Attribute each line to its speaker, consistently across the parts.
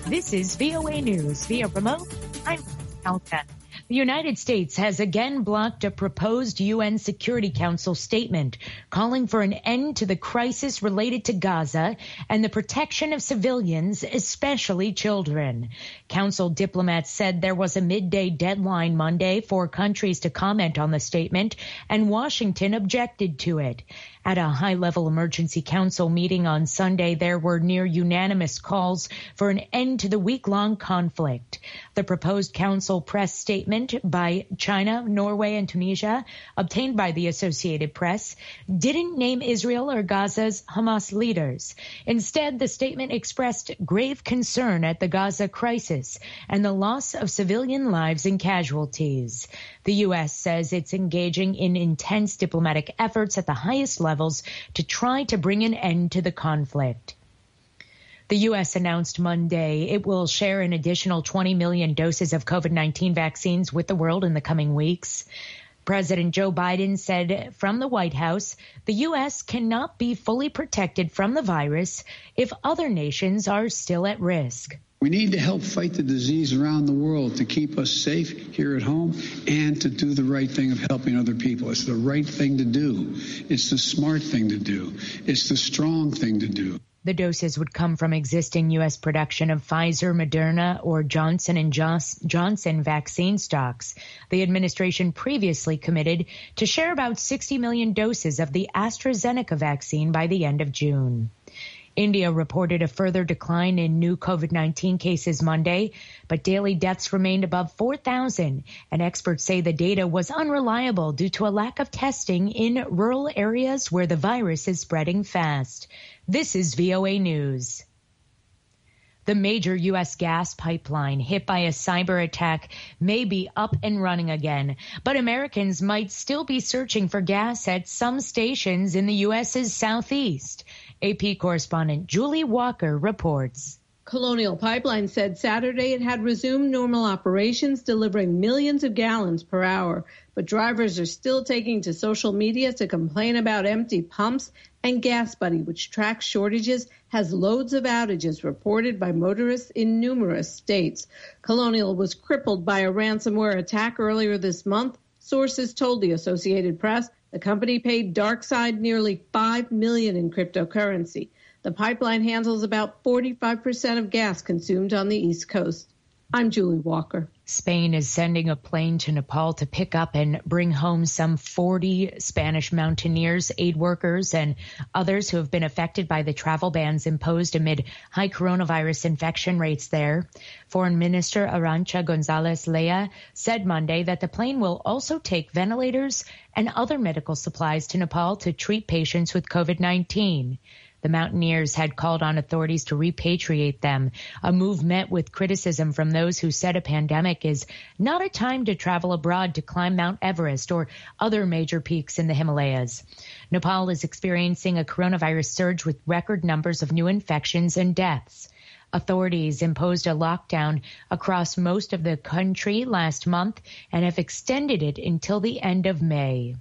Speaker 1: This is VOA News via remote. I'm Alka. The United States has again blocked a proposed UN Security Council statement calling for an end to the crisis related to Gaza and the protection of civilians, especially children. Council diplomats said there was a midday deadline Monday for countries to comment on the statement, and Washington objected to it. At a high-level emergency council meeting on Sunday, there were near unanimous calls for an end to the week-long conflict. The proposed council press statement by China, Norway, and Tunisia, obtained by the Associated Press, didn't name Israel or Gaza's Hamas leaders. Instead, the statement expressed grave concern at the Gaza crisis and the loss of civilian lives and casualties. The U.S. says it's engaging in intense diplomatic efforts at the highest levels to try to bring an end to the conflict. The U.S. announced Monday it will share an additional 20 million doses of COVID-19 vaccines with the world in the coming weeks. President Joe Biden said from the White House, the U.S. cannot be fully protected from the virus if other nations are still at risk.
Speaker 2: We need to help fight the disease around the world to keep us safe here at home and to do the right thing of helping other people. It's the right thing to do. It's the smart thing to do. It's the strong thing to do.
Speaker 1: The doses would come from existing U.S. production of Pfizer, Moderna, or Johnson & Johnson vaccine stocks. The administration previously committed to share about 60 million doses of the AstraZeneca vaccine by the end of June. India reported a further decline in new COVID-19 cases Monday, but daily deaths remained above 4,000, and experts say the data was unreliable due to a lack of testing in rural areas where the virus is spreading fast. This is VOA News. The major U.S. gas pipeline hit by a cyber attack may be up and running again, but Americans might still be searching for gas at some stations in the U.S.'s southeast. AP correspondent Julie Walker reports.
Speaker 3: Colonial Pipeline said Saturday it had resumed normal operations, delivering millions of gallons per hour. But drivers are still taking to social media to complain about empty pumps, and GasBuddy, which tracks shortages, has loads of outages reported by motorists in numerous states. Colonial was crippled by a ransomware attack earlier this month. Sources told the Associated Press the company paid DarkSide nearly $5 million in cryptocurrency. The pipeline handles about 45% of gas consumed on the East Coast. I'm Julie Walker.
Speaker 1: Spain is sending a plane to Nepal to pick up and bring home some 40 Spanish mountaineers, aid workers, and others who have been affected by the travel bans imposed amid high coronavirus infection rates there. Foreign Minister Arantxa González Laya said Monday that the plane will also take ventilators and other medical supplies to Nepal to treat patients with COVID-19. The mountaineers had called on authorities to repatriate them, a move met with criticism from those who said a pandemic is not a time to travel abroad to climb Mount Everest or other major peaks in the Himalayas. Nepal is experiencing a coronavirus surge with record numbers of new infections and deaths. Authorities imposed a lockdown across most of the country last month and have extended it until the end of May.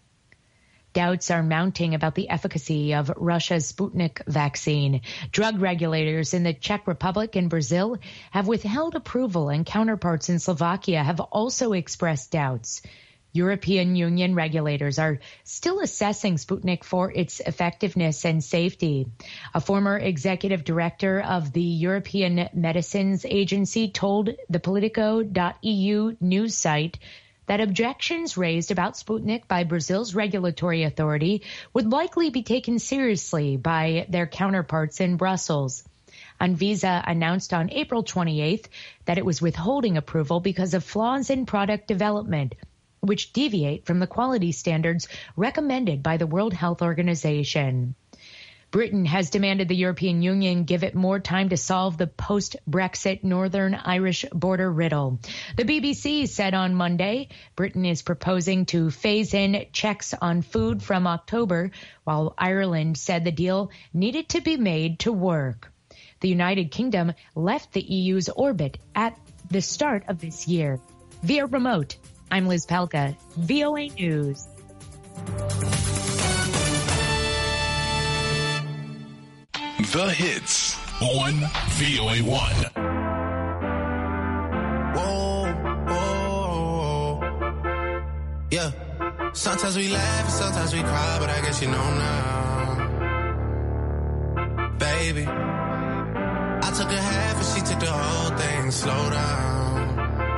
Speaker 1: Doubts are mounting about the efficacy of Russia's Sputnik vaccine. Drug regulators in the Czech Republic and Brazil have withheld approval, and counterparts in Slovakia have also expressed doubts. European Union regulators are still assessing Sputnik for its effectiveness and safety. A former executive director of the European Medicines Agency told the Politico.eu news site that objections raised about Sputnik by Brazil's regulatory authority would likely be taken seriously by their counterparts in Brussels. Anvisa announced on April 28th that it was withholding approval because of flaws in product development, which deviate from the quality standards recommended by the World Health Organization. Britain has demanded the European Union give it more time to solve the post-Brexit Northern Irish border riddle. The BBC said on Monday Britain is proposing to phase in checks on food from October, while Ireland said the deal needed to be made to work. The United Kingdom left the EU's orbit at the start of this year. Via remote, I'm Liz Pelka, VOA News.
Speaker 4: The hits on VOA1. Sometimes we laugh and sometimes we cry, but I guess you know now. Baby, I took a half and she took the whole thing. Slow down.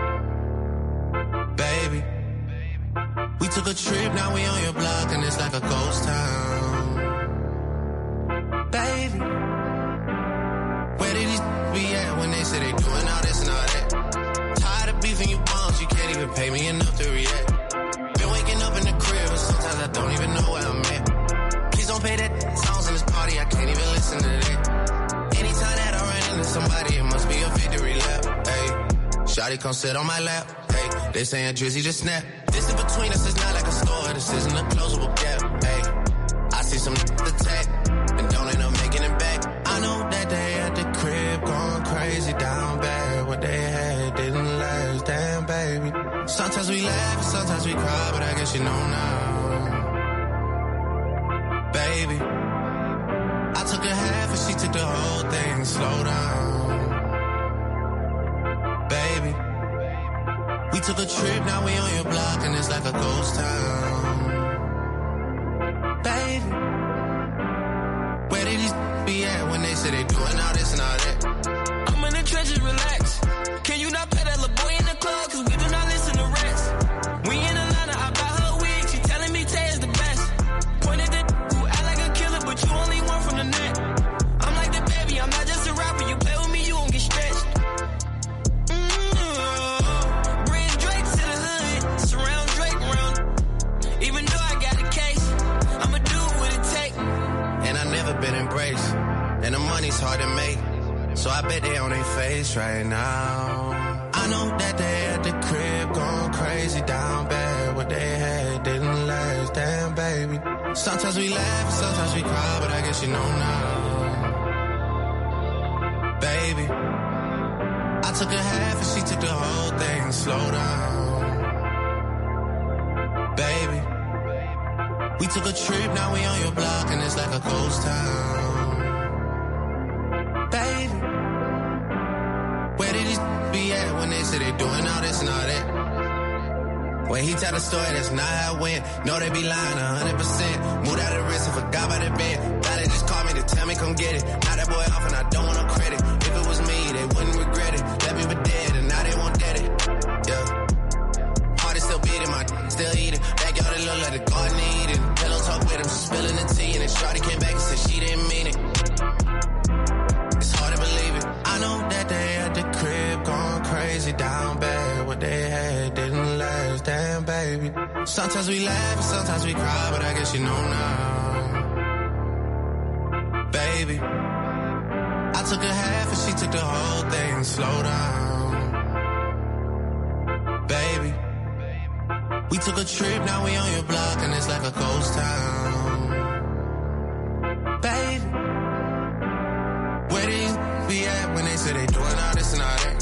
Speaker 4: Baby, we took a trip, now we on your block and it's like a ghost town. Baby, where did these be at when they say they doing all this and all that? Tired of beefing you bums, you can't even pay me enough to react. Been waking up in the crib and sometimes I don't even know where I'm at. Please don't pay that songs in this party, I can't even listen to that. Anytime that I run into somebody, it must be a victory lap. Hey, shawty come sit on my lap. Hey, they saying Drizzy just snap. This in between us is not like a store, this isn't a closable gap. Hey, I see some attack and don't end up making it back. I know that they at the crib going crazy down bad. What they had didn't last, damn baby. Sometimes we laugh and sometimes we cry, but I guess you know now. Baby, I took a half and she took the whole thing. Slow down. Baby, we took a trip, now we on your block and it's like a ghost town. Baby, where did these be at when they say they doing all this and all that?
Speaker 5: I'm in the trenches, relax. Can you not pay that little boy in the club? Cause we do not listen to rats. We in Atlanta, I buy her wig. She telling me Tay is the best. Pointed at who act like a killer, but you only one from the net. I'm like the baby, I'm not just a rapper. You play with me, you won't get stretched. Bring Drake to the hood, surround Drake around. Even though I got a case, I'ma do what it take.
Speaker 4: And I never been embraced, and the money's hard to make. So I bet they on their face right now. I know that they at the crib going crazy down bad. What they had didn't last, damn baby. Sometimes we laugh and sometimes we cry, but I guess you know now. Baby, I took a half and she took the whole thing. Slow down. Baby, we took a trip, now we on your block and it's like a ghost town. Baby, where did these be at when they say they doing all this and all that? When he tell the story, that's not how it went. No, they be lying 100%. Moved out of the wrist and forgot about the bed. Thought they just called me to tell me come get it. Now that boy off and I don't want no credit. If it was me, they wouldn't regret it. Left me for dead and now they won't get it. Yeah. Heart is still beating, my still eating. Backyard, it look like the garden eating. Pillow talk with him, spilling the tea. And then shawty came back and said she didn't mean it. I know that they at the crib going crazy down bad. What they had didn't last, damn baby. Sometimes we laugh and sometimes we cry, but I guess you know now. Baby, I took a half and she took the whole thing. Slow down. Baby, we took a trip, now we on your block and it's like a ghost town. Baby, where these be at when they say they doing all this and all that?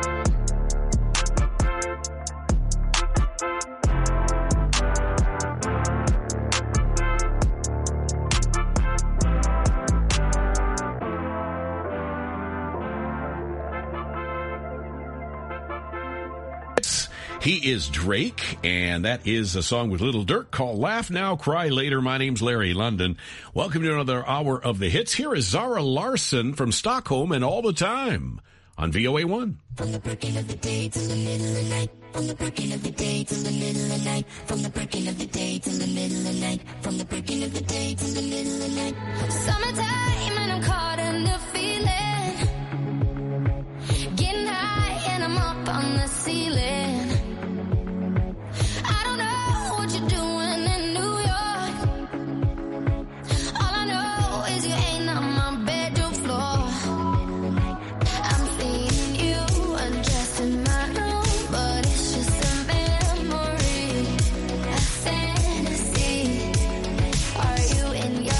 Speaker 6: He is Drake, and that is a song with Little Dirk called Laugh Now, Cry Later. My name's Larry London. Welcome to another hour of the hits. Here is Zara Larsson from Stockholm and All the Time on VOA1.
Speaker 7: From the breaking of the day till the middle of the night. From the breaking of the day till the middle of the night. From the breaking of the day till the middle of the night. From the breaking of the day till the middle of the night. Summertime and I'm caught in the feeling. Getting high and I'm up on the ceiling. In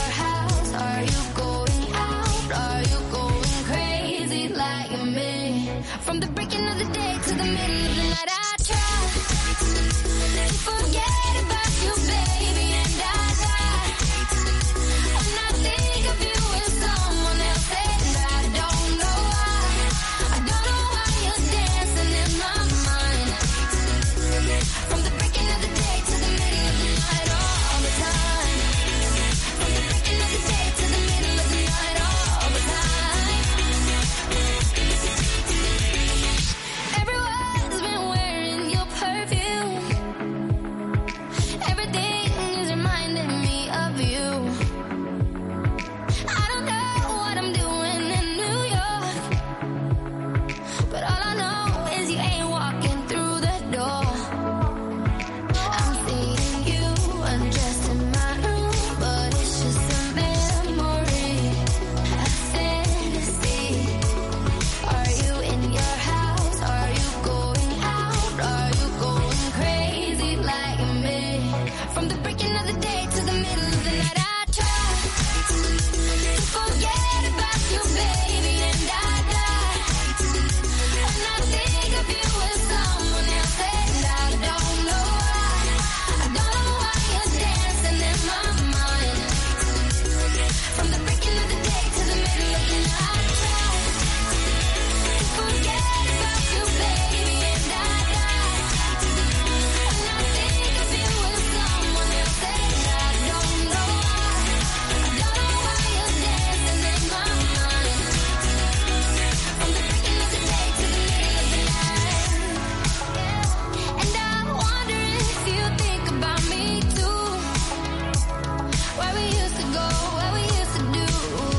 Speaker 7: forget about you, baby, and I die. And I think of you as someone else, and I don't know why. I don't know why you're dancing in my mind. From the breaking of the day to the middle of the night, I try to forget about you, baby, and I die. And I think of you as someone else, and I don't know why. I don't know why you're dancing in my mind. From the breaking of the day to the middle of the night. And I wonder if you think about me too. Where we used to go, where we used to do.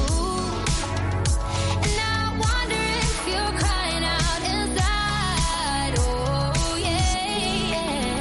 Speaker 7: And I wonder if you're crying out inside. Oh, yeah.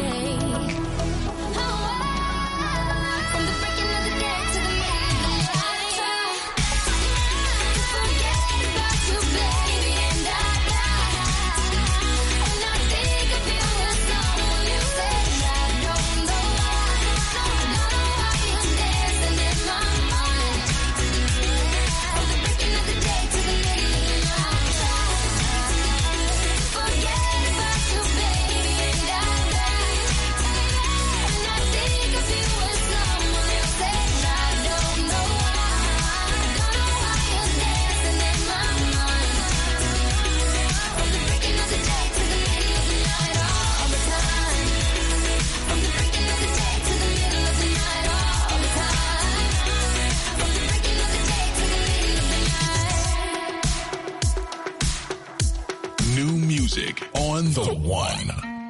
Speaker 7: From the breaking of the day to the middle of the night, try to forget about you, baby, and I die. And I think of you as someone else, and I don't know why. I don't know why you're dancing in my mind. From the breaking of the day to the middle of the night, try to forget about you, baby, and I die. And I think of you as someone else, and I don't know why. I don't know why you're dancing in my mind. From the breaking of the day to the middle of the night, all the time. From the breaking of the day to the middle of the night, all the time. From the breaking of the day to the middle of the night.
Speaker 8: New music on The One.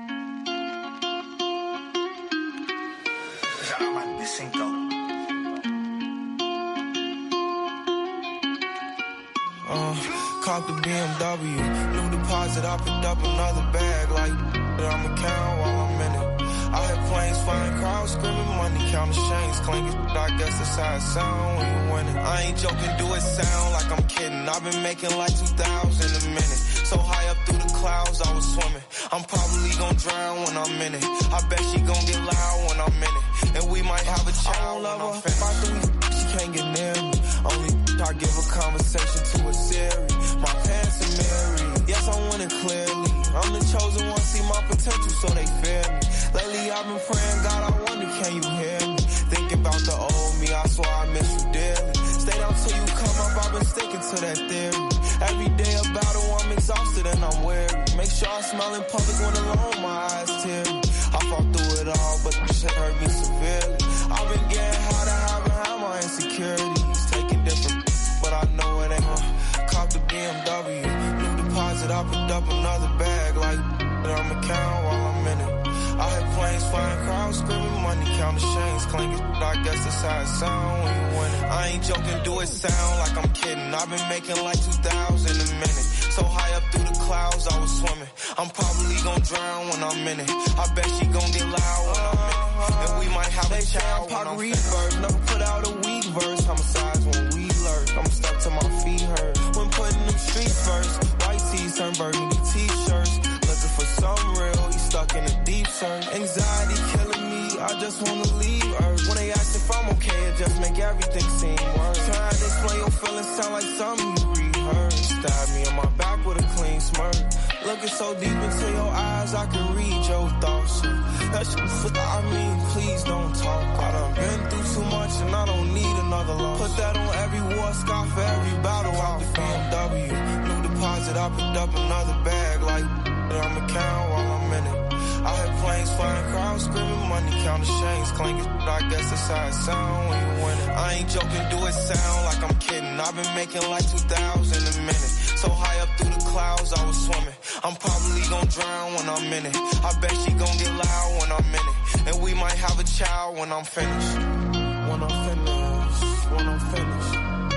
Speaker 5: Caught the BMW, new deposit, I picked up another bag like that I'ma count while I'm in it. I hear planes flying, crowds screaming, money counting chains clinking. I guess that's how it sound when you winning. I ain't joking, do it sound like I'm kidding. I've been making like 2,000 a minute. So high up through the clouds, I was swimming. I'm probably gonna drown when I'm in it. I bet she gon' get loud when I'm in it. And we might have a child when I'm finished. After she can't get near me. Only I give a conversation to a Siri. My pants are married. Yes, I'm winning clearly. I'm the chosen one, see my potential, so they fear me. Lately I've been praying, God, I wonder, can you hear me? Thinking about the old me, I swear I miss you dearly. Stay down till you come up, I've been sticking to that theory. Every day a battle, I'm exhausted and I'm weary. Make sure I smile in public when alone, my eyes teary. I fought through it all, but the shit hurt me severely. I've been getting high to hide my insecurities. Taking different, but I know it ain't one. Cop the BMW, new deposit, I picked up another bag like that I'ma count while I'm in it. I hear planes flying, crowds screaming, money counting chains clinking. I guess that's how it sound when you winning. I ain't joking, do it sound like I'm kidding. I've been making like 2,000 a minute. So high up through the clouds, I was swimming. I'm probably gonna drown when I'm in it. I bet she gon' get loud when I'm in it. And we might have a child when I'm finished. Never put out a weak verse. Homicides when we lurk. I'm stuck to my feet hurt. When putting them streets first. White tees turn burgundy t-shirts. Looking for some real, he stuck in a deep search. Anxiety killing me, I just wanna leave Earth. When they ask if I'm okay, it just make everything seem worse. Trying to explain your feelings sound like something you rehearsed. Stab me in my back with a clean smirk. Looking so deep into your eyes, I can read your thoughts. That shit, I mean, please don't talk. I done been through too much and I don't need another loss. Put that on every war scar for every battle. Out the BMW, new deposit, I picked up another bag like that I'ma count while I'm in it. I hear planes flying, crowds screaming, money counting chains clinking. I guess that's how it sound when you winning. I ain't joking, do it sound like I'm kidding. I've been making like 2,000 a minute. So high up through the clouds, I was swimming. I'm probably gonna drown when I'm in it. I bet she gon' get loud when I'm in it. And we might have a child when I'm finished. When I'm finished. When I'm finished.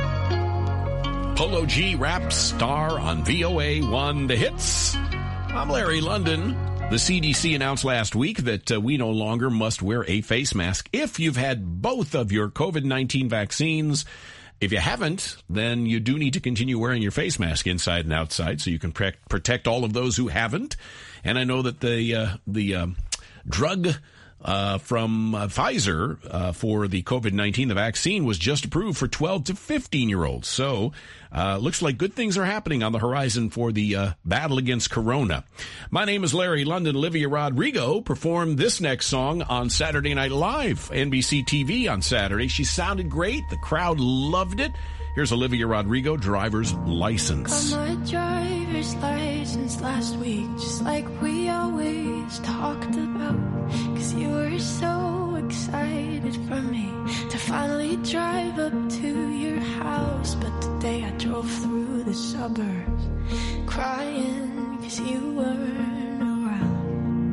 Speaker 6: Polo G rap star on VOA1 The Hits. I'm Larry London. The CDC announced last week that we no longer must wear a face mask if you've had both of your COVID-19 vaccines. If you haven't, then you do need to continue wearing your face mask inside and outside so you can protect all of those who haven't. And I know that the drug from Pfizer for the COVID-19. The vaccine was just approved for 12 to 15-year-olds. So looks like good things are happening on the horizon for the battle against corona. My name is Larry London. Olivia Rodrigo performed this next song on Saturday Night Live, NBC TV on Saturday. She sounded great. The crowd loved it. Here's Olivia Rodrigo, driver's license.
Speaker 9: Got my driver's license last week, just like we always talked about. 'Cause you were so excited for me to finally drive up to your house. But today I drove through the suburbs crying 'cause you weren't around.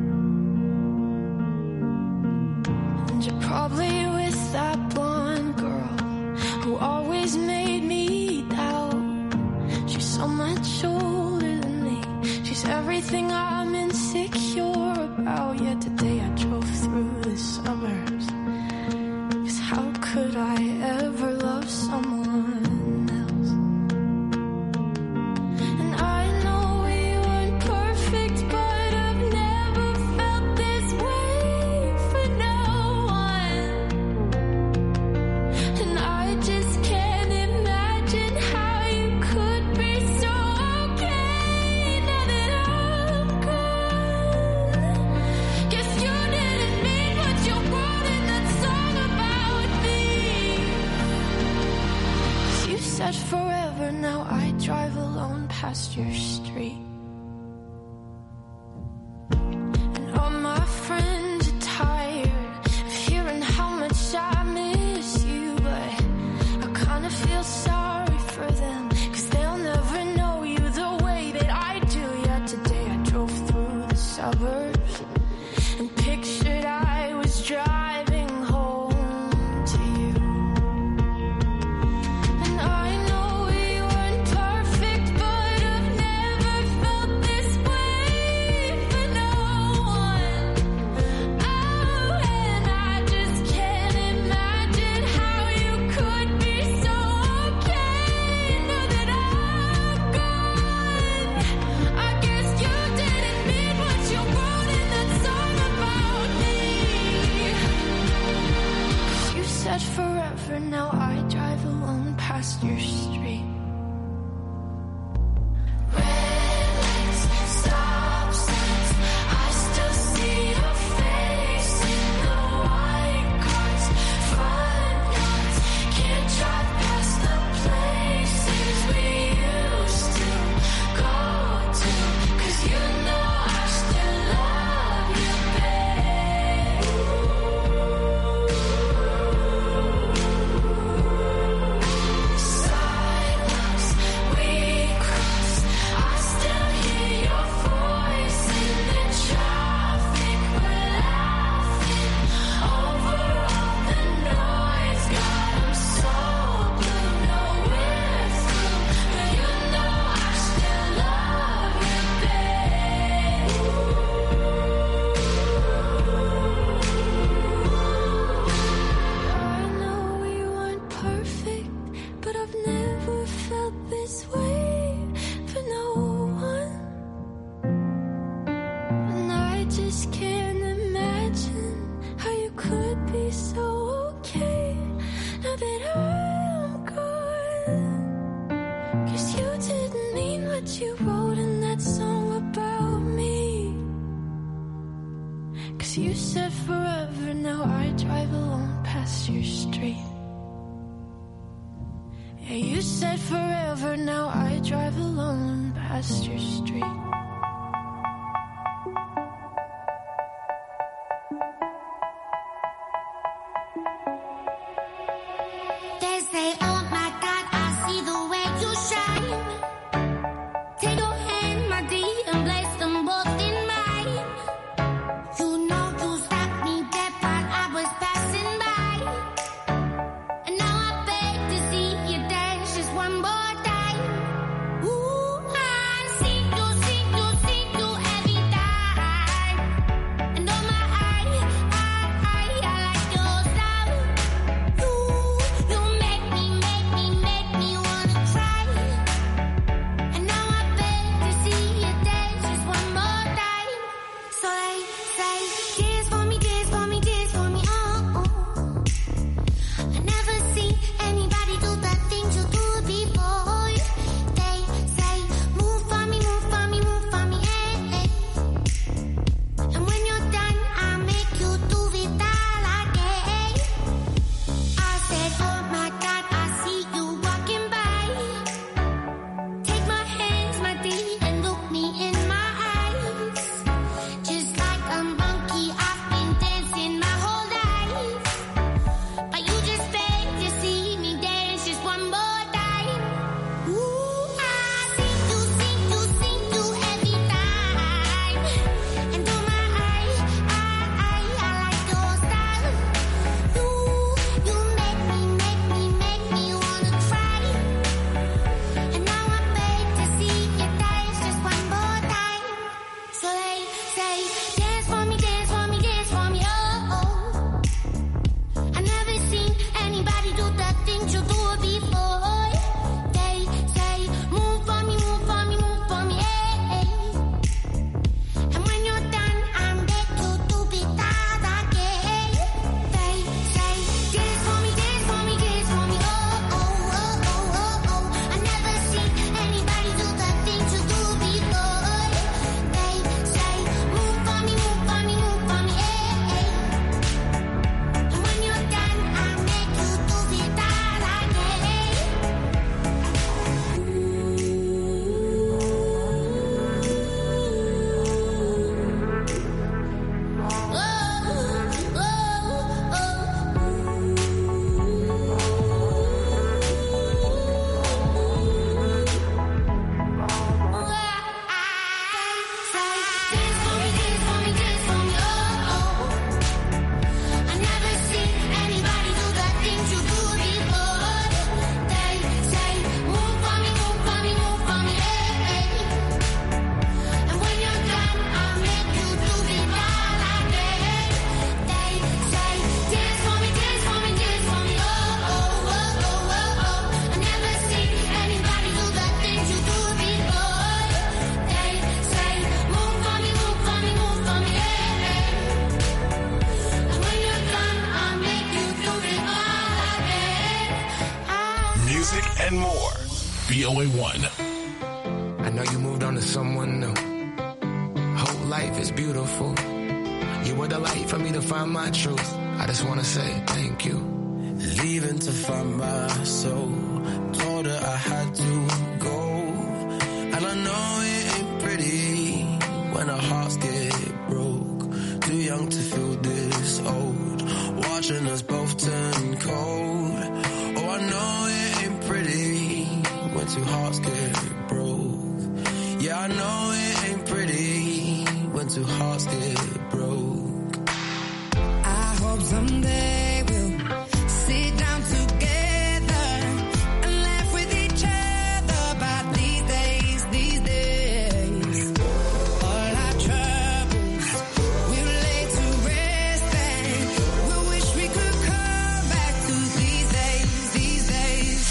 Speaker 9: And you're probably with that blonde girl who always made me doubt. She's so much older than me. She's everything I'm insecure about. Yet today I drove through the suburbs. 'Cause how could I ever love someone else? And I know we weren't perfect, but I've never felt this way for no one. And I just can't imagine how you could be so okay now that I'm gone. Guess you didn't mean what you wrote in that song about me. 'Cause you said forever, now I drive alone past your street. And all my friends are tired of hearing how much I miss you, but I kinda feel sorry for them, 'cause they'll never know you the way that I do. Yeah, today I drove through the suburbs and pictured I was driving home to you. And I know we weren't perfect, but I've never felt this way for no one. Oh, and I just can't imagine how you could be so okay now that I'm gone. I guess you didn't mean what you wrote in that song about me. 'Cause you said forever, now I drive alone past your street. Red lights, stop signs, I still see your face in the white cars, front yards. Can't drive past the places we used to go to, 'cause you know I still love you, babe. Sidewalks we cross, I still hear your voice in the traffic. We're laughing over all the noise. God, I'm so blue, no we're through, but you know I still love you, babe. I know we weren't perfect, but I've never felt this way for no one. And I just can't imagine how you could be so okay now that I'm gone. 'Cause you didn't mean what you wrote in that song about me. 'Cause you said forever, now I drive alone past your street. Yeah, you said forever, now I drive alone past your street.
Speaker 7: They say, oh my God, I see the way you shine. Take your hand, my dear, and place them both in mine. You know you stopped me dead while I was passing by. And now I beg to see you dance just one more time. Ooh, I see you
Speaker 8: music, and more. VOA1.
Speaker 5: I know you moved on to someone new. Whole life is beautiful. You were the light for me to find my truth. I just want to say thank you.
Speaker 4: Leaving to find my soul. Told her I had to go. And I know it ain't pretty when our hearts get broke. Too young to feel this old. Watching us both turn cold. Oh, I know it ain't pretty when two hearts get broke. Yeah, I know it ain't pretty when two hearts get broke.
Speaker 9: I hope someday we'll sit down together and laugh with each other about these days, these days. All our troubles we'll lay to rest and we'll wish we could come back to these days, these days.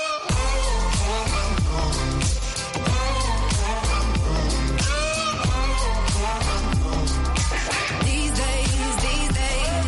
Speaker 9: These days, these days.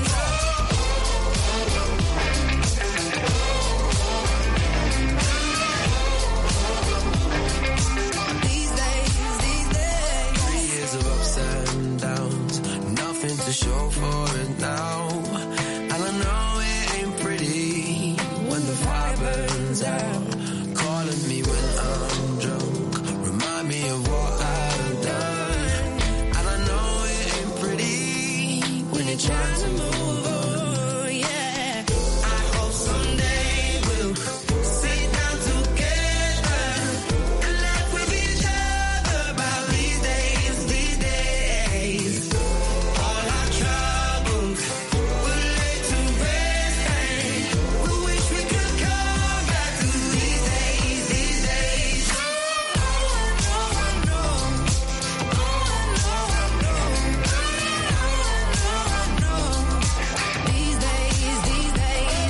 Speaker 9: These days, these days.
Speaker 4: 3 years of ups and downs, nothing to show for it now. And I know it ain't pretty when the fire burns out. Calling me when I'm drunk, remind me of what I've done. And I know it ain't pretty when you're trying to move on.
Speaker 9: Oh, yeah. I hope someday we'll sit down together and laugh with each other about these days, these days. All our troubles we'll lay to rest and we wish we could come back to these days, these days. Oh, I know, these days, these days.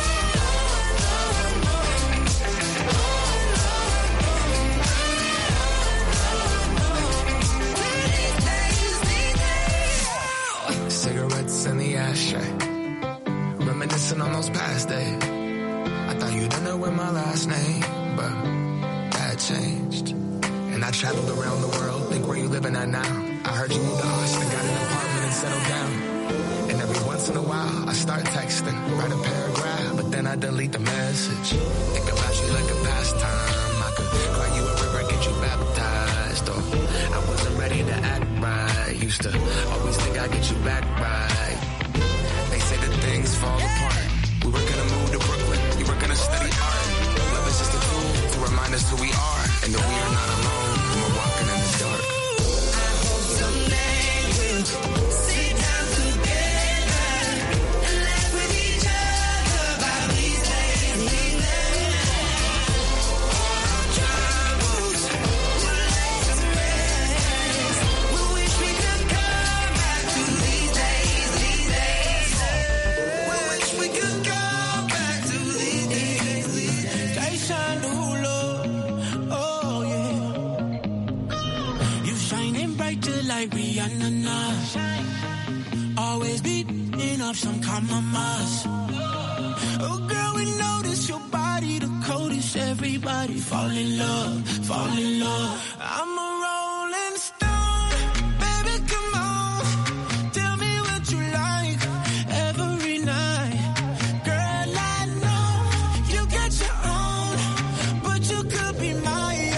Speaker 5: Cigarettes in the ashtray, reminiscing on those past days. I thought you didn't know my last name, but that changed. And I traveled around the world, think where you living at now. I heard you moved to Austin, got an apartment and settled down. And every once in a while, I start texting, write a paragraph, but then I delete the message. Think about you like a pastime. I could cry you a river, get you baptized. Or I wasn't ready to act right. Used to always think I'd get you back right. They say that things fall apart. We were gonna move to Brooklyn, you were gonna study art. Love is just a tool to remind us who we are, and that we are not alone when we're walking in the dark.
Speaker 9: I hope someday we'll sit down together and laugh with each other about these days, these days. All our troubles we'll lay to rest. We wish we could come back to these days, these days. We wish we could come back to these days, these days.
Speaker 5: Jason Derulo, oh yeah. You shining bright just like Rihanna now. Always beating up some common mass. Oh girl, we notice your body the coldest. Everybody fall in love, fall in love. I'm a rolling stone, baby, come on. Tell me what you like every night. Girl, I know you got your own, but you could be mine.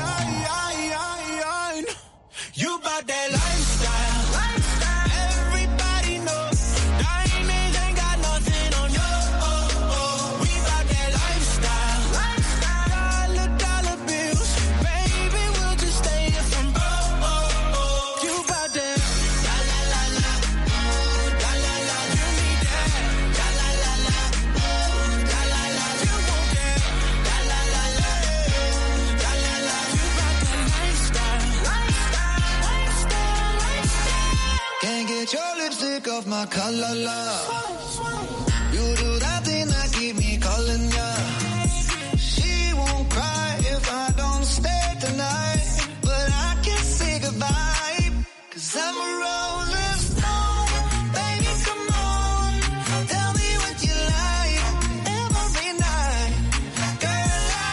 Speaker 5: You bout that lifestyle. Everybody knows diamonds ain't got nothing on you. We bout that lifestyle. Dollar bills, baby, we'll just stay here from You bout that la la la la, la la la. Give me that la la la la, la la la. You want that la la la la, la la la. You bout that lifestyle.
Speaker 9: Can't get your lipstick off my collar, love. You do that thing that keep me calling ya. She won't cry if I don't stay tonight, but I can say goodbye, 'cause I'm a rolling stone. Baby, come on, tell me what you like every night. Girl, I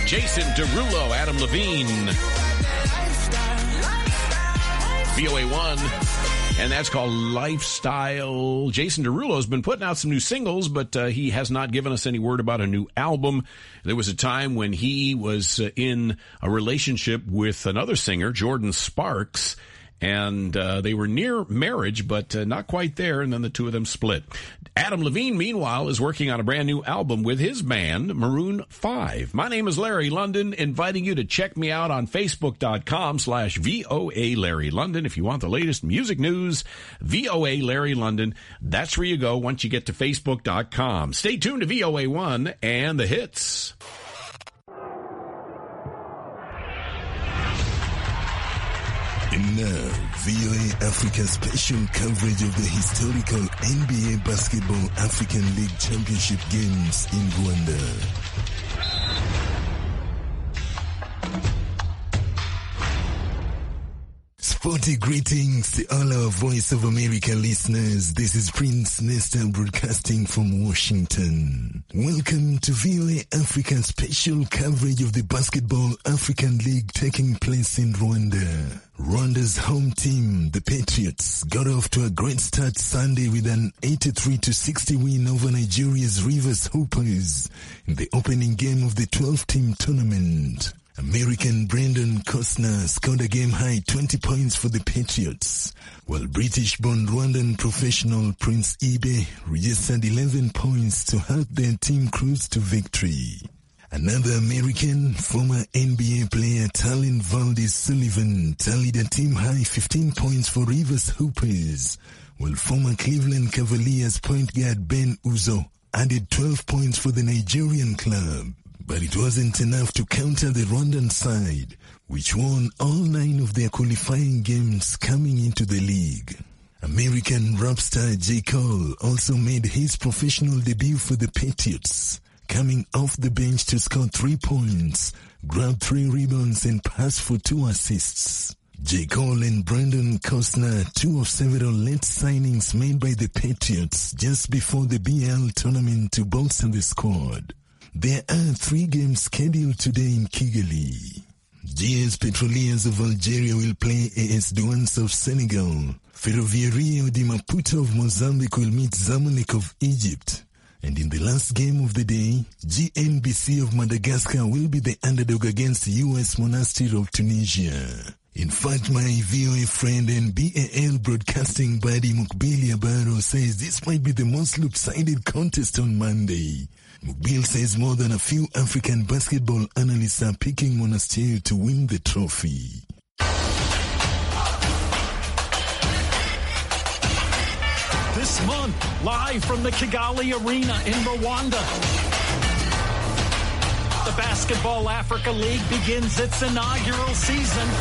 Speaker 6: Jason Derulo, Adam Levine. VOA1, and that's called Lifestyle. Jason Derulo has been putting out some new singles, but he has not given us any word about a new album. There was a time when he was in a relationship with another singer, Jordan Sparks, and they were near marriage, but not quite there, and then the two of them split. Adam Levine, meanwhile, is working on a brand new album with his band, Maroon 5. My name is Larry London, inviting you to check me out on Facebook.com/VOA Larry London. If you want the latest music news, VOA Larry London. That's where you go once you get to Facebook.com. Stay tuned to VOA1 and the hits.
Speaker 10: And now, VOA Africa special coverage of the historical NBA Basketball African League Championship games in Rwanda. Sporty greetings to all our Voice of America listeners. This is Prince Nesta broadcasting from Washington. Welcome to VOA Africa special coverage of the Basketball African League taking place in Rwanda. Rwanda's home team, the Patriots, got off to a great start Sunday with an 83-60 win over Nigeria's Rivers Hoopers in the opening game of the 12-team tournament. American Brandon Costner scored a game-high 20 points for the Patriots, while British-born Rwandan professional Prince Ibe registered 11 points to help their team cruise to victory. Another American, former NBA player Talon Valdez-Sullivan tallied a team-high 15 points for Rivers Hoopers, while former Cleveland Cavaliers point guard Ben Uzo added 12 points for the Nigerian club. But it wasn't enough to counter the Rwandan side, which won all 9 of their qualifying games coming into the league. American rap star J. Cole also made his professional debut for the Patriots, coming off the bench to score 3 points, grab 3 rebounds and pass for 2 assists. J. Cole and Brandon Costner, 2 of several late signings made by the Patriots just before the BL tournament to bolster the squad. There are 3 games scheduled today in Kigali. GS Petroleers of Algeria will play AS Douanes of Senegal. Ferroviario di Maputo of Mozambique will meet Zamalek of Egypt. And in the last game of the day, GNBC of Madagascar will be the underdog against US Monastir of Tunisia. In fact, my VOA friend and BAL broadcasting buddy Mukbili Abaro says this might be the most lopsided contest on Monday. Mukbil says more than a few African basketball analysts are picking Monastir to win the trophy.
Speaker 11: This month, live from the Kigali Arena in Rwanda, the Basketball Africa League begins its inaugural season.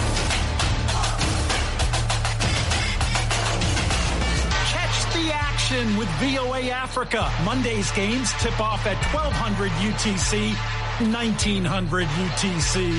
Speaker 11: The action with VOA Africa. Monday's games tip off at 1200 UTC, 1900 UTC.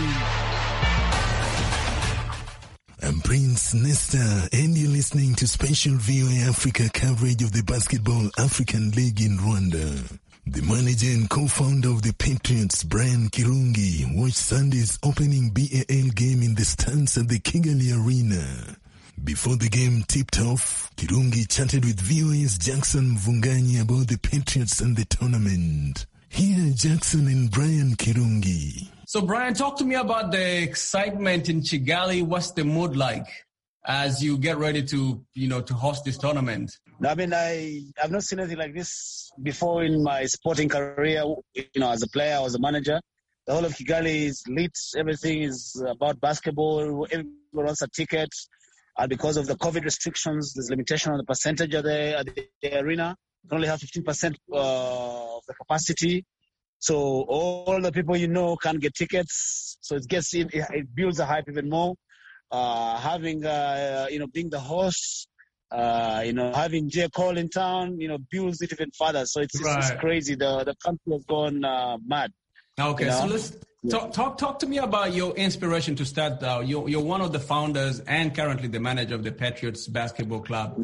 Speaker 10: I'm Prince Nesta, and you're listening to special VOA Africa coverage of the Basketball African League in Rwanda. The manager and co-founder of the Patriots, Brian Kirungi, watched Sunday's opening BAL game in the stands at the Kigali Arena. Before the game tipped off, Kirungi chatted with VOA's Jackson Mvunganyi about the Patriots and the tournament. Here, Jackson and Brian Kirungi.
Speaker 12: So, Brian, talk to me about the excitement in Kigali. What's the mood like as you get ready to host this tournament?
Speaker 13: I mean, I've not seen anything like this before in my sporting career. As a player, as a manager, the whole of Kigali is lit. Everything is about basketball. Everyone wants a ticket. And because of the COVID restrictions, there's limitation on the percentage at the arena. You can only have 15% of the capacity. So all the people can't get tickets. So it builds the hype even more. Being the host, having J. Cole in town, builds it even further. So it's crazy. The country has gone mad.
Speaker 12: Okay, so let's talk to me about your inspiration to start. You're one of the founders and currently the manager of the Patriots Basketball Club.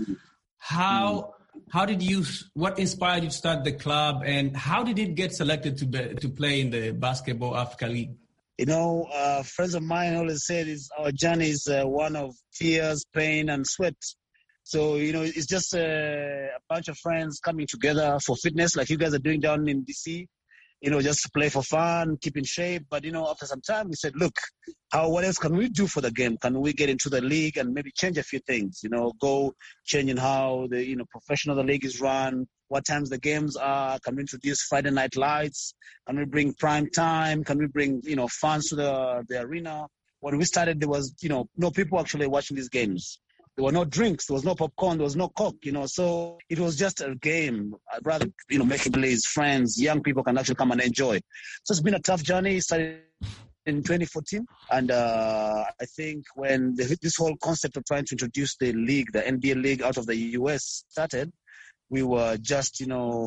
Speaker 12: What inspired you to start the club, and how did it get selected to play in the Basketball Africa League?
Speaker 13: Friends of mine always said our journey is one of tears, pain, and sweat. So, it's just a bunch of friends coming together for fitness like you guys are doing down in DC, just to play for fun, keep in shape. But, after some time, we said, look, what else can we do for the game? Can we get into the league and maybe change a few things, go changing how the, professional the league is run, what times the games are, can we introduce Friday night lights, can we bring prime time, can we bring, fans to the arena? When we started, there was, no people actually watching these games. There were no drinks, there was no popcorn, there was no Coke, so it was just a game. I'd rather, make it please friends, young people can actually come and enjoy. So it's been a tough journey. It started in 2014. And I think when this whole concept of trying to introduce the league, the NBA league out of the US started, we were just,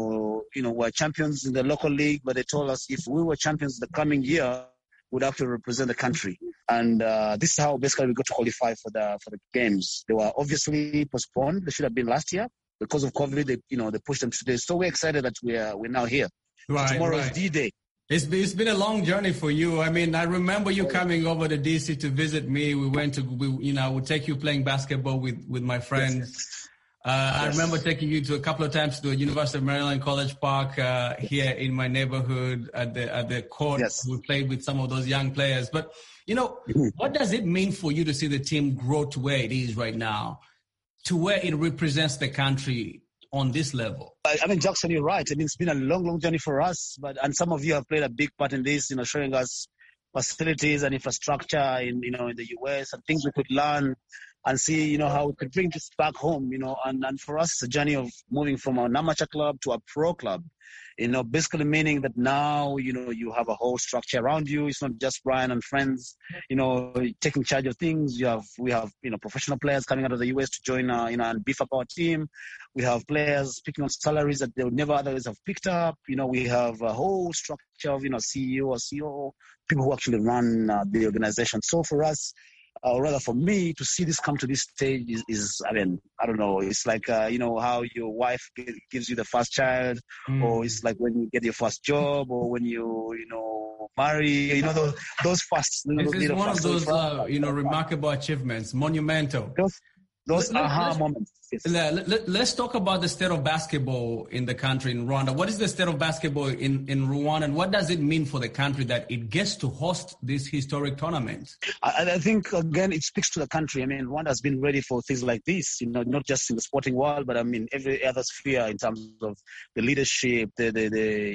Speaker 13: we're champions in the local league, but they told us if we were champions the coming year, would have to represent the country. And this is how basically we got to qualify for the games. They were obviously postponed. They should have been last year. Because of COVID, they pushed them today. So we're excited that we're now here.
Speaker 12: Right,
Speaker 13: Tomorrow's D-Day.
Speaker 12: It's been a long journey for you. I mean, I remember you coming over to DC to visit me. We would take you playing basketball with my friends.
Speaker 13: Yes.
Speaker 12: I remember taking you to a couple of times to the University of Maryland College Park here in my neighborhood at the court.
Speaker 13: Yes.
Speaker 12: We played with some of those young players. But, what does it mean for you to see the team grow to where it is right now, to where it represents the country on this level?
Speaker 13: I mean, Jackson, you're right. I mean, it's been a long, long journey for us. And some of you have played a big part in this, showing us facilities and infrastructure in the US and things we could learn and see, how we could bring this back home, and for us, it's a journey of moving from an amateur club to a pro club, basically meaning that now, you have a whole structure around you. It's not just Brian and friends, taking charge of things. We have, professional players coming out of the US to join, and beef up our team. We have players picking up salaries that they would never otherwise have picked up. We have a whole structure of, CEO or COO, people who actually run the organization. So for us, or rather for me, to see this come to this stage is I mean, I don't know. It's like, how your wife gives you the first child, or it's like when you get your first job, or when you marry, those firsts.
Speaker 12: This is one of those, remarkable achievements, monumental.
Speaker 13: Those aha moments. Yes.
Speaker 12: Let's talk about the state of basketball in the country, in Rwanda. What is the state of basketball in Rwanda, and what does it mean for the country that it gets to host this historic tournament?
Speaker 13: I think, again, it speaks to the country. I mean, Rwanda has been ready for things like this, not just in the sporting world, but I mean, every other sphere in terms of the leadership, what do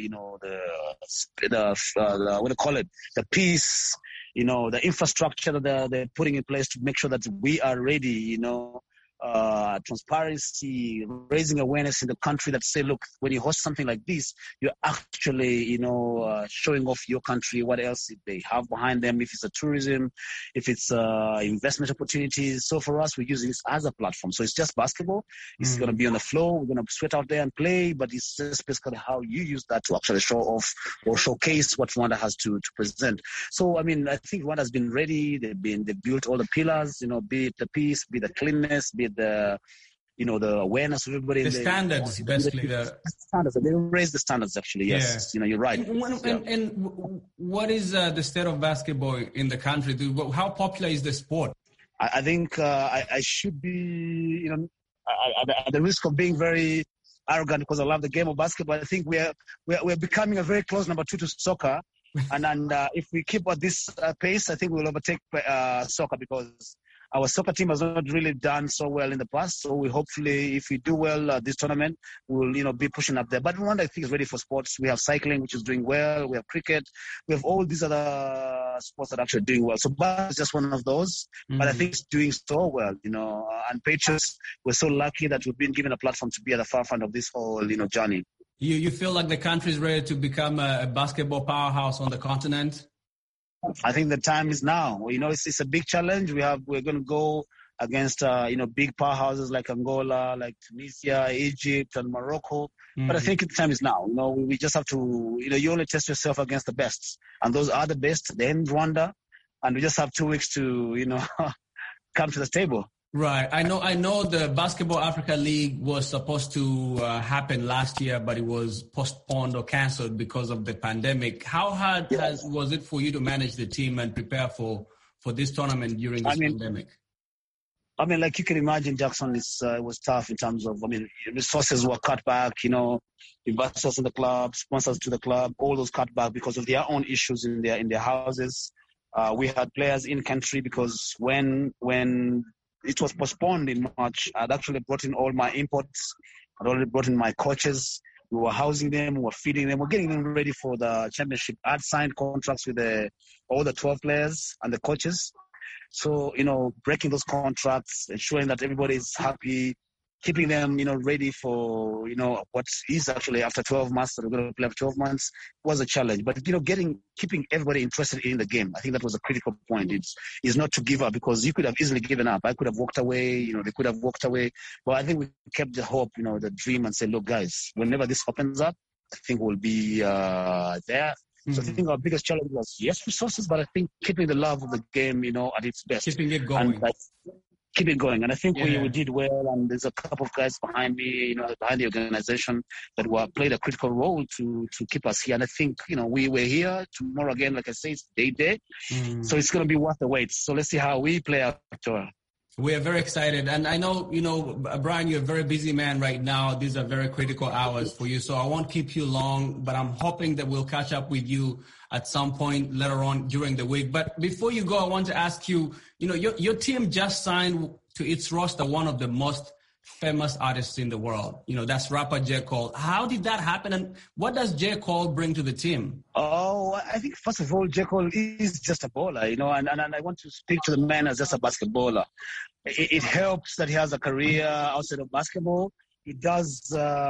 Speaker 13: you call it, the peace, the infrastructure that they're putting in place to make sure that we are ready, transparency, raising awareness in the country that say, look, when you host something like this, you're actually, showing off your country, what else they have behind them, if it's a tourism, if it's investment opportunities. So for us, we're using this as a platform. So it's just basketball. It's going to be on the floor. We're going to sweat out there and play, but it's just basically how you use that to actually show off or showcase what Rwanda has to present. So, I mean, I think Rwanda has been ready. They built all the pillars, be it the peace, be it the cleanness, be it the awareness of everybody.
Speaker 12: The standards, basically.
Speaker 13: The standards. They raise the standards, actually, yes. Yeah. You're right.
Speaker 12: And what is the state of basketball in the country? How popular is the sport?
Speaker 13: I think I should be, at the risk of being very arrogant because I love the game of basketball. I think we're becoming a very close number 2 to soccer. and if we keep at this pace, I think we'll overtake soccer because our soccer team has not really done so well in the past. So we hopefully, if we do well this tournament, we'll be pushing up there. But Rwanda, I think, is ready for sports. We have cycling, which is doing well. We have cricket. We have all these other sports that are actually doing well. So basketball is just one of those. But I think it's doing so well, And Patriots, we're so lucky that we've been given a platform to be at the forefront of this whole, journey.
Speaker 12: You feel like the country is ready to become a basketball powerhouse on the continent?
Speaker 13: I think the time is now. It's a big challenge. We're going to go against big powerhouses like Angola, like Tunisia, Egypt, and Morocco. But I think the time is now. We just have to. You only test yourself against the best, and those are the best. They're in Rwanda, and we just have 2 weeks to come to the table.
Speaker 12: Right. I know the Basketball Africa League was supposed to happen last year, but it was postponed or canceled because of the pandemic. How hard was it for you to manage the team and prepare for this tournament during this pandemic?
Speaker 13: I mean, like you can imagine, Jackson, it was tough in terms of, resources were cut back, investors in the club, sponsors to the club, all those cut back because of their own issues in their houses. We had players in country because when it was postponed in March, I'd actually brought in all my imports. I'd already brought in my coaches. We were housing them, we were feeding them, we're getting them ready for the championship. I'd signed contracts with all the 12 players and the coaches. So, breaking those contracts, ensuring that everybody is happy, keeping them, ready for, what is actually after 12 months, that we're going to play for 12 months, was a challenge. But, keeping everybody interested in the game, I think that was a critical point. It's not to give up, because you could have easily given up. I could have walked away, they could have walked away. But I think we kept the hope, the dream, and said, look, guys, whenever this opens up, I think we'll be there. So I think our biggest challenge was, yes, resources, but I think keeping the love of the game, at its best.
Speaker 12: Keeping it going.
Speaker 13: Keep it going. And I think we did well, and there's a couple of guys behind me, behind the organization that played a critical role to keep us here. And I think, we were here tomorrow again, like I say, it's day. So it's going to be worth the wait. So let's see how we play out tomorrow.
Speaker 12: We are very excited. And I know, Brian, you're a very busy man right now. These are very critical hours for you. So I won't keep you long, but I'm hoping that we'll catch up with you at some point later on during the week. But before you go, I want to ask you, your team just signed to its roster one of the most famous artists in the world. That's rapper J. Cole. How did that happen? And what does J. Cole bring to the team?
Speaker 13: Oh, I think, first of all, J. Cole is just a baller, and I want to speak to the man as just a basketballer. It helps that he has a career outside of basketball. It does,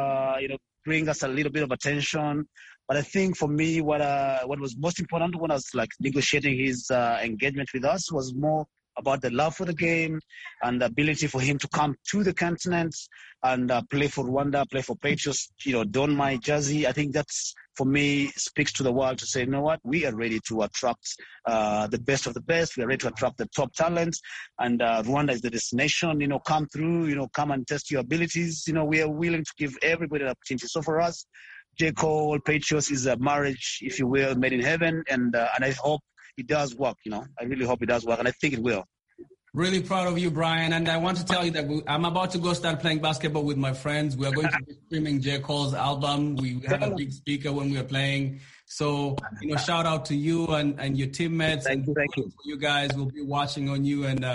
Speaker 13: bring us a little bit of attention. But I think for me, what was most important when I was negotiating his engagement with us was more about the love for the game and the ability for him to come to the continent and play for Rwanda, play for Patriots, don my jersey. I think that's, for me, speaks to the world to say, you know what, we are ready to attract the best of the best. We are ready to attract the top talent. And Rwanda is the destination, come through, come and test your abilities. We are willing to give everybody an opportunity. So for us, J. Cole, Patriots is a marriage, if you will, made in heaven. And I hope it does work, I really hope it does work, and I think it will.
Speaker 12: Really proud of you, Brian. And I want to tell you that I'm about to go start playing basketball with my friends. We are going to be streaming J. Cole's album. We have a big speaker when we are playing. So, shout out to you and your teammates.
Speaker 13: Thank you.
Speaker 12: You guys will be watching on you. And,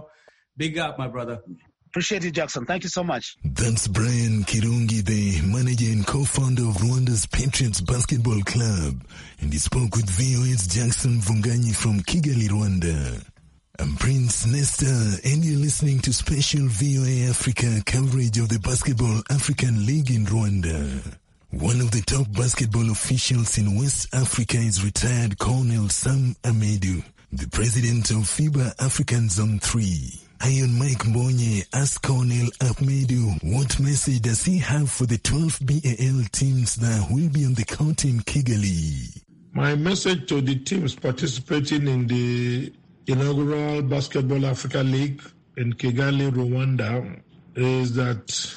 Speaker 12: big up, my brother.
Speaker 13: Appreciate it, Jackson. Thank you so much.
Speaker 10: That's Brian Kirungi, the manager and co-founder of Rwanda's Patriots Basketball Club. And he spoke with VOA's Jackson Vunganyi from Kigali, Rwanda. I'm Prince Nesta, and you're listening to special VOA Africa coverage of the Basketball African League in Rwanda. One of the top basketball officials in West Africa is retired Colonel Sam Amedu, the president of FIBA African Zone 3. Iron Mike Mbonye asked Colonel Amedu what message does he have for the 12 BAL teams that will be on the court in Kigali.
Speaker 14: My message to the teams participating in the inaugural Basketball Africa League in Kigali, Rwanda, is that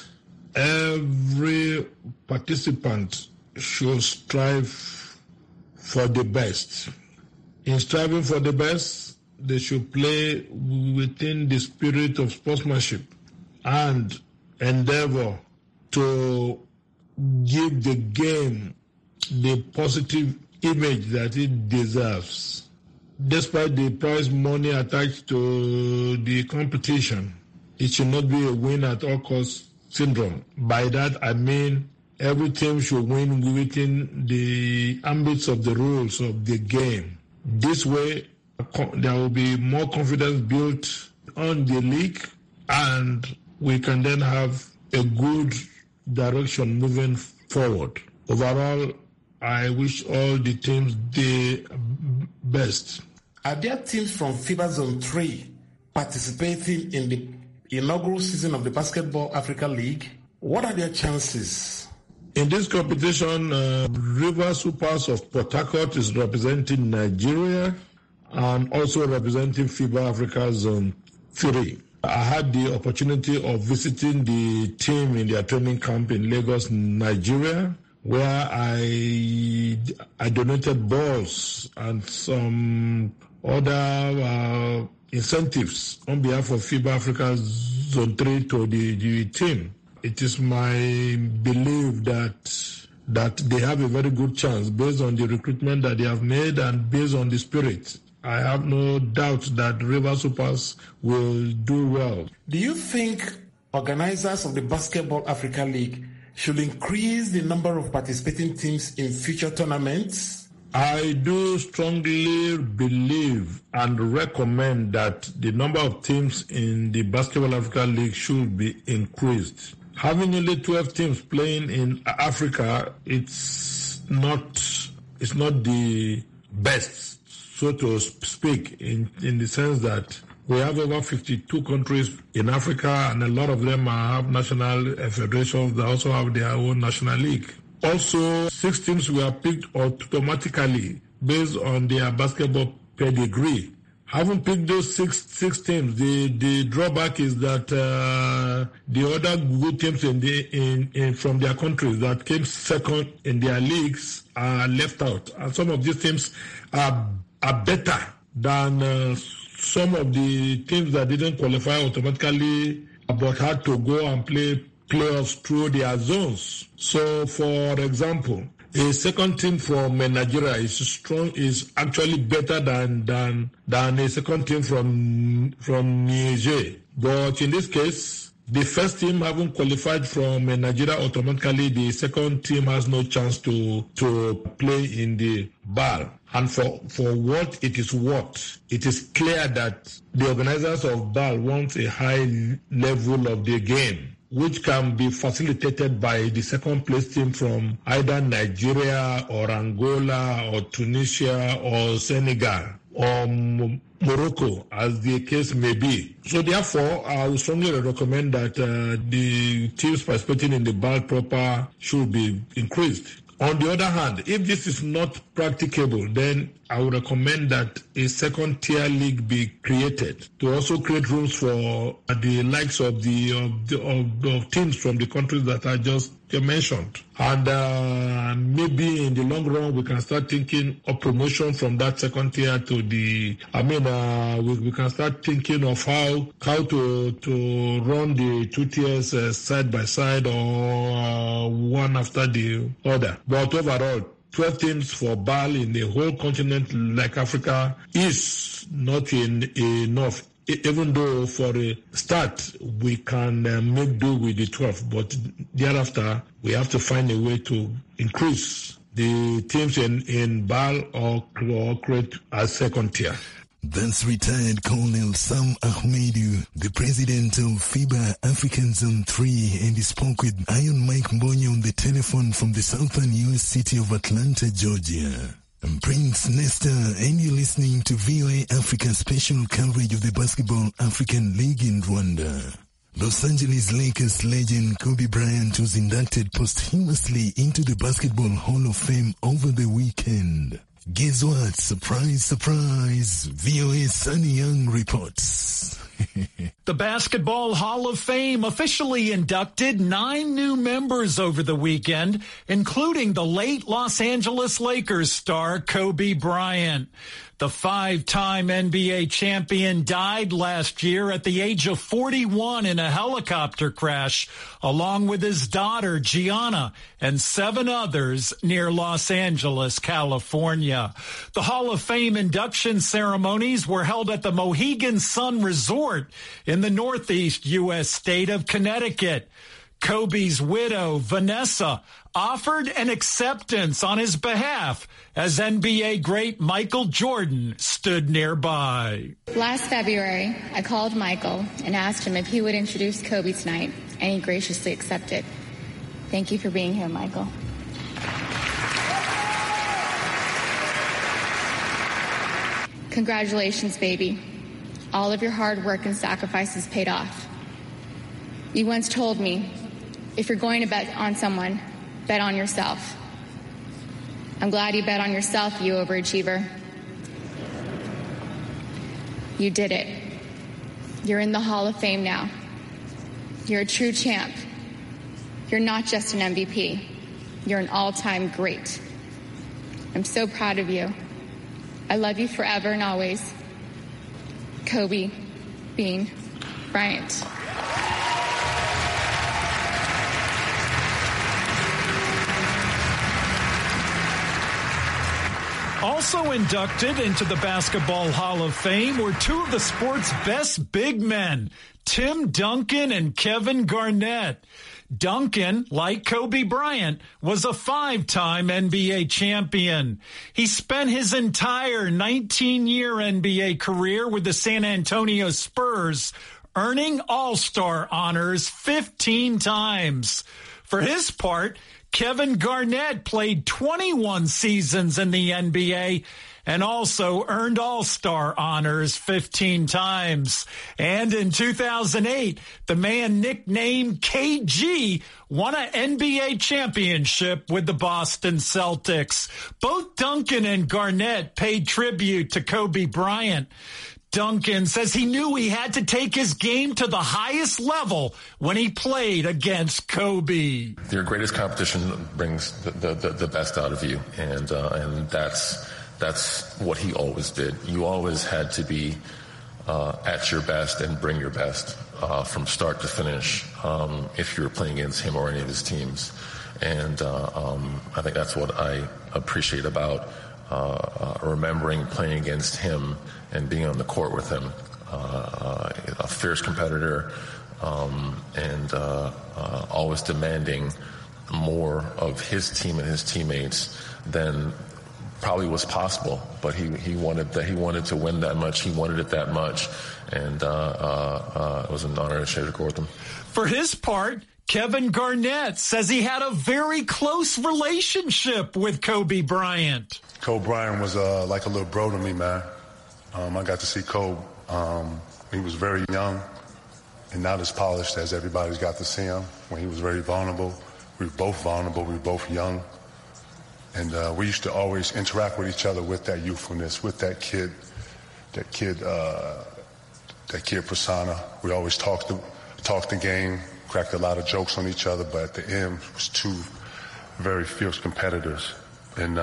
Speaker 14: every participant should strive for the best. In striving for the best, they should play within the spirit of sportsmanship and endeavor to give the game the positive image that it deserves. Despite the prize money attached to the competition, it should not be a win at all costs syndrome. By that, I mean every team should win within the ambits of the rules of the game. This way, there will be more confidence built on the league, and we can then have a good direction moving forward. Overall, I wish all the teams the best.
Speaker 15: Are there teams from FIBA Zone 3 participating in the inaugural season of the Basketball Africa League? What are their chances?
Speaker 14: In this competition, River Supers of Port Harcourt is representing Nigeria and also representing FIBA Africa Zone 3. I had the opportunity of visiting the team in their training camp in Lagos, Nigeria, where I donated balls and some other incentives on behalf of FIBA Africa Zone 3 to the team. It is my belief that they have a very good chance based on the recruitment that they have made and based on the spirit. I have no doubt that River Supers will do well.
Speaker 15: Do you think organizers of the Basketball Africa League should increase the number of participating teams in future tournaments?
Speaker 14: I do strongly believe and recommend that the number of teams in the Basketball Africa League should be increased. Having only 12 teams playing in Africa, it's not the best, so to speak, in the sense that we have over 52 countries in Africa, and a lot of them have national federations that also have their own national league. Also, 6 teams were picked automatically based on their basketball pedigree. Having picked those six teams, the drawback is that the other good teams in from their countries that came second in their leagues are left out, and some of these teams are better than some of the teams that didn't qualify automatically but had to go and play playoffs through their zones. So, for example, a second team from Nigeria is actually better than a second team from Niger. But in this case, the first team having qualified from Nigeria automatically, the second team has no chance to play in the BAL. And for what it is worth, it is clear that the organizers of BAL want a high level of the game, which can be facilitated by the second place team from either Nigeria or Angola or Tunisia or Senegal or Morocco, as the case may be. So therefore, I would strongly recommend that the teams participating in the BAL proper should be increased. On the other hand, if this is not practicable, then I would recommend that a second tier league be created to also create rooms for the likes of the teams from the countries that I just mentioned. And maybe in the long run, we can start thinking of promotion from that second tier to we can start thinking of how to run the 2 tiers side by side or one after the other. But overall, 12 teams for BAL in the whole continent like Africa is not enough, even though for a start we can make do with the 12, but thereafter we have to find a way to increase the teams in BAL or create a second tier.
Speaker 10: That's retired Colonel Sam Ahmedu, the president of FIBA African Zone 3, and he spoke with Iron Mike Mbonye on the telephone from the southern U.S. city of Atlanta, Georgia. I'm Prince Nestor, and you're listening to VOA Africa special coverage of the Basketball African League in Rwanda. Los Angeles Lakers legend Kobe Bryant was inducted posthumously into the Basketball Hall of Fame over the weekend. Guess what? Surprise, surprise. VOA Sunny Young reports.
Speaker 11: The Basketball Hall of Fame officially inducted 9 new members over the weekend, including the late Los Angeles Lakers star Kobe Bryant. The 5-time NBA champion died last year at the age of 41 in a helicopter crash, along with his daughter Gianna and 7 others near Los Angeles, California. The Hall of Fame induction ceremonies were held at the Mohegan Sun Resort in the northeast U.S. state of Connecticut. Kobe's widow, Vanessa, offered an acceptance on his behalf as NBA great Michael Jordan stood nearby.
Speaker 16: Last February, I called Michael and asked him if he would introduce Kobe tonight, and he graciously accepted. Thank you for being here, Michael. Congratulations, baby. All of your hard work and sacrifices paid off. You once told me, if you're going to bet on someone, bet on yourself. I'm glad you bet on yourself, you overachiever. You did it. You're in the Hall of Fame now. You're a true champ. You're not just an MVP. You're an all-time great. I'm so proud of you. I love you forever and always. Kobe Bean Bryant.
Speaker 11: Also inducted into the Basketball Hall of Fame were two of the sport's best big men, Tim Duncan and Kevin Garnett. Duncan, like Kobe Bryant, was a 5-time NBA champion. He spent his entire 19-year NBA career with the San Antonio Spurs, earning All-Star honors 15 times. For his part, Kevin Garnett played 21 seasons in the NBA and also earned All-Star honors 15 times. And in 2008, the man nicknamed KG won an NBA championship with the Boston Celtics. Both Duncan and Garnett paid tribute to Kobe Bryant. Duncan says he knew he had to take his game to the highest level when he played against Kobe.
Speaker 17: Your greatest competition brings the best out of you, and that's what he always did. You always had to be at your best and bring your best from start to finish if you were playing against him or any of his teams. And I think that's what I appreciate about remembering playing against him and being on the court with him. A fierce competitor and always demanding more of his team and his teammates than probably was possible. But he wanted to win that much. He wanted it that much, and it was an honor to share the court with him.
Speaker 11: For his part, Kevin Garnett says he had a very close relationship with Kobe Bryant.
Speaker 18: Kobe Bryant was like a little bro to me, man. I got to see Kobe. He was very young and not as polished as everybody's got to see him. When he was very vulnerable, we were both vulnerable. We were both young. And we used to always interact with each other with that youthfulness, with that kid persona. We always talked the game, cracked a lot of jokes on each other, but at the end, it was two very fierce competitors. And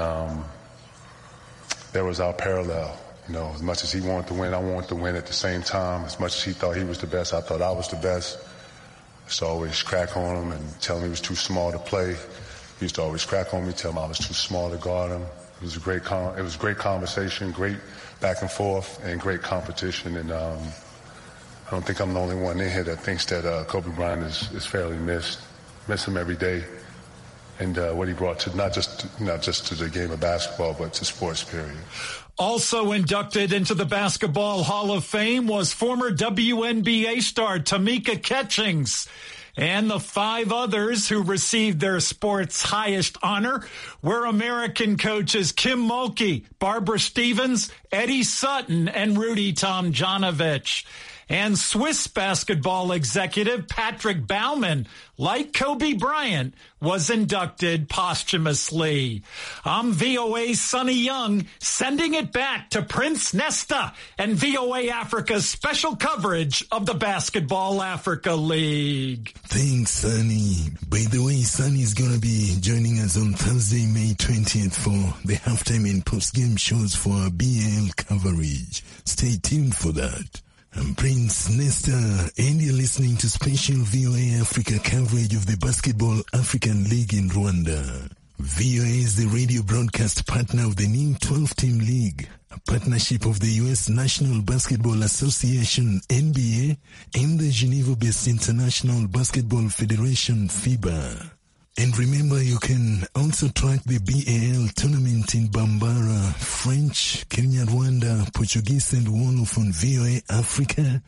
Speaker 18: there was our parallel. You know, as much as he wanted to win, I wanted to win at the same time. As much as he thought he was the best, I thought I was the best. I used to always crack on him and tell him he was too small to play. He used to always crack on me, tell him I was too small to guard him. It was great conversation, great back and forth, and great competition. And I don't think I'm the only one in here that thinks that Kobe Bryant is fairly missed. Miss him every day. And what he brought to not just to the game of basketball, but to sports, period.
Speaker 11: Also inducted into the Basketball Hall of Fame was former WNBA star Tamika Catchings. And the 5 others who received their sport's highest honor were American coaches Kim Mulkey, Barbara Stevens, Eddie Sutton, and Rudy Tomjanovich. And Swiss basketball executive Patrick Baumann, like Kobe Bryant, was inducted posthumously. I'm VOA's Sonny Young, sending it back to Prince Nesta and VOA Africa's special coverage of the Basketball Africa League.
Speaker 10: Thanks, Sonny. By the way, Sonny is going to be joining us on Thursday, May 20th for the halftime and post-game shows for our BAL coverage. Stay tuned for that. I'm Prince Nesta, and you're listening to special VOA Africa coverage of the Basketball African League in Rwanda. VOA is the radio broadcast partner of the new 12-team league, a partnership of the U.S. National Basketball Association, NBA, and the Geneva-based International Basketball Federation, FIBA. And remember, you can also track the BAL tournament in Bambara, French, Kenya, Rwanda, Portuguese, and Wolof on VOA Africa,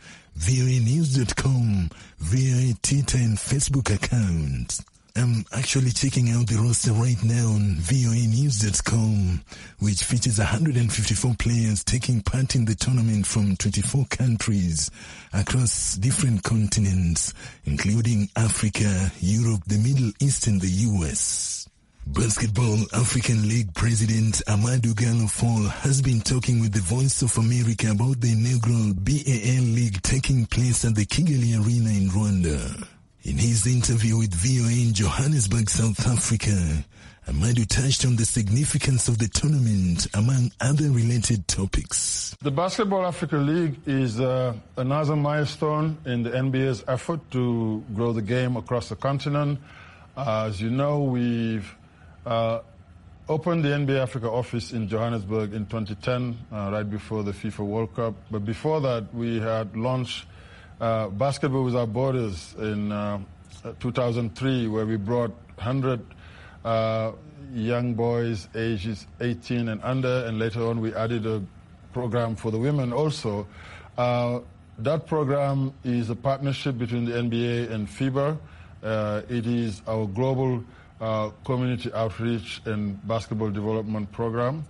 Speaker 10: voanews.com, VOA Twitter and Facebook accounts. I'm actually checking out the roster right now on voanews.com, which features 154 players taking part in the tournament from 24 countries across different continents, including Africa, Europe, the Middle East, and the US. Basketball African League President Amadou Gallo Fall has been talking with the Voice of America about the inaugural BAL League taking place at the Kigali Arena in Rwanda. In his interview with VOA in Johannesburg, South Africa, Amadou touched on the significance of the tournament among other related topics.
Speaker 14: The Basketball Africa League is another milestone in the NBA's effort to grow the game across the continent. As you know, we've opened the NBA Africa office in Johannesburg in 2010, right before the FIFA World Cup. But before that, we had launched Basketball Without Borders in 2003, where we brought 100 young boys ages 18 and under, and later on we added a program for the women also. That program is a partnership between the NBA and FIBA. It is our global community outreach and basketball development program.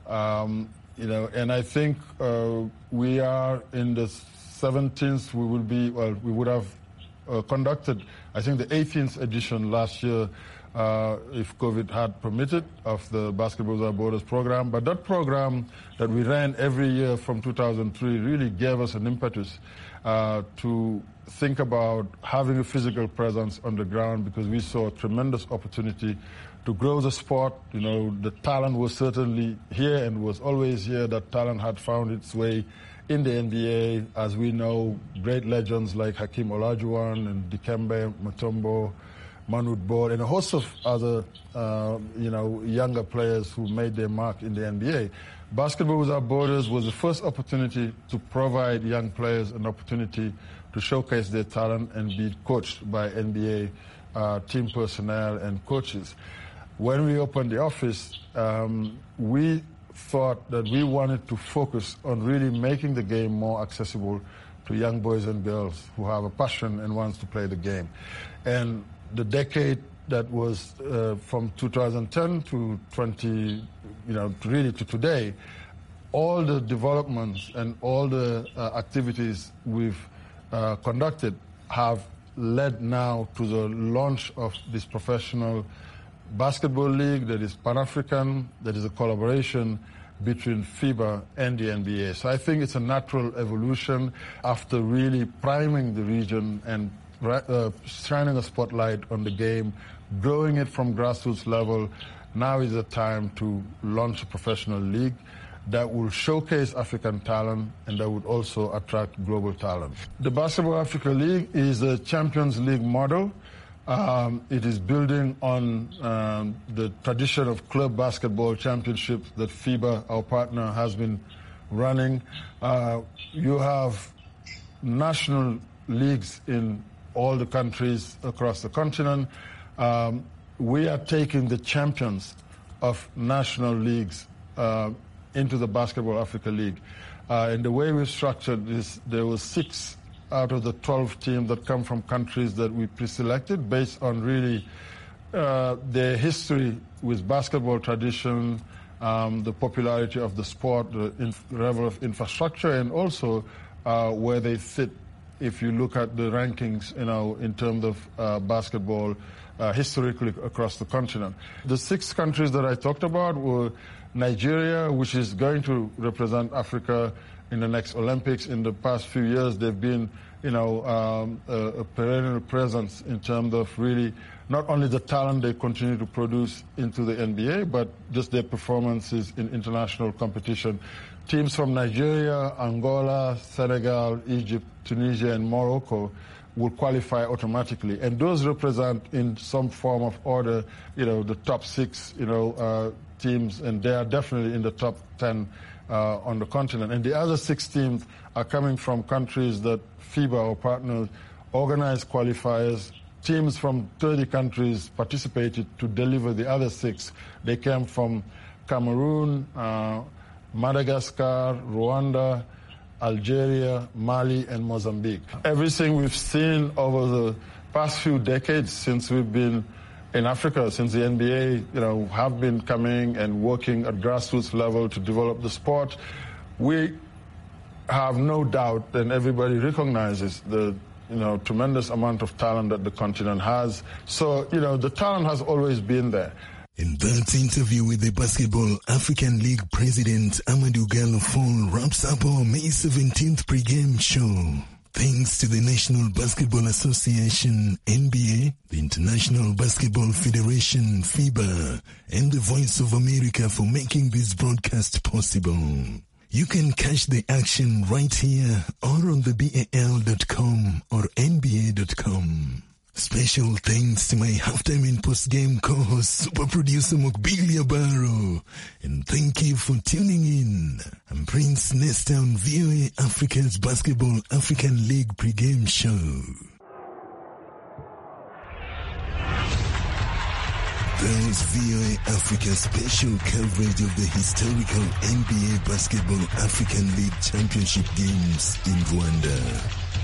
Speaker 14: And I think we are in the 17th. We would have conducted, I think, the 18th edition last year, if COVID had permitted, of the Basketball Without Borders program. But that program that we ran every year from 2003 really gave us an impetus to think about having a physical presence on the ground, because we saw a tremendous opportunity to grow the sport. The talent was certainly here and was always here. That talent had found its way in the NBA. As we know, great legends like Hakeem Olajuwon and Dikembe Mutombo, Manute Bol, and a host of other, younger players who made their mark in the NBA. Basketball Without Borders was the first opportunity to provide young players an opportunity to showcase their talent and be coached by NBA team personnel and coaches. When we opened the office, we thought that we wanted to focus on really making the game more accessible to young boys and girls who have a passion and wants to play the game. And the decade that was from 2010 to really to today, all the developments and all the activities we've conducted have led now to the launch of this professional basketball league that is Pan-African, that is a collaboration between FIBA and the NBA. So I think it's a natural evolution after really priming the region and shining a spotlight on the game, growing it from grassroots level. Now is the time to launch a professional league that will showcase African talent and that would also attract global talent. The Basketball Africa League is a Champions League model. It is building on the tradition of club basketball championships that FIBA, our partner, has been running. You have national leagues in all the countries across the continent. We are taking the champions of national leagues into the Basketball Africa League. And the way we structured this, there were 6 out of the 12 teams that come from countries that we pre-selected based on really their history with basketball tradition, the popularity of the sport, the level of infrastructure, and also where they sit. If you look at the rankings, in terms of basketball historically across the continent. The 6 countries that I talked about were Nigeria, which is going to represent Africa in the next Olympics. In the past few years, they've been, a perennial presence in terms of really not only the talent they continue to produce into the NBA, but just their performances in international competition. Teams from Nigeria, Angola, Senegal, Egypt, Tunisia, and Morocco will qualify automatically. And those represent, in some form of order, the top 6, teams, and they are definitely in the top 10 on the continent. And the other 6 teams are coming from countries that FIBA, our partners, organized qualifiers. Teams from 30 countries participated to deliver the other 6. They came from Cameroon, Madagascar, Rwanda, Algeria, Mali, and Mozambique. Everything we've seen over the past few decades since we've been in Africa, since the NBA, have been coming and working at grassroots level to develop the sport, we have no doubt, and everybody recognizes the tremendous amount of talent that the continent has. So, the talent has always been there.
Speaker 10: And that interview with the Basketball African League President Amadou Gallo Fall wraps up our May 17th pregame show. Thanks to the National Basketball Association, NBA, the International Basketball Federation, FIBA, and the Voice of America for making this broadcast possible. You can catch the action right here or on the BAL.com or NBA.com. Special thanks to my halftime and postgame co-host, super producer Mokbili Abaro. And thank you for tuning in. I'm Prince Nesta on VOA Africa's Basketball African League pregame show. That was VOA Africa's special coverage of the historical NBA Basketball African League Championship games in Rwanda.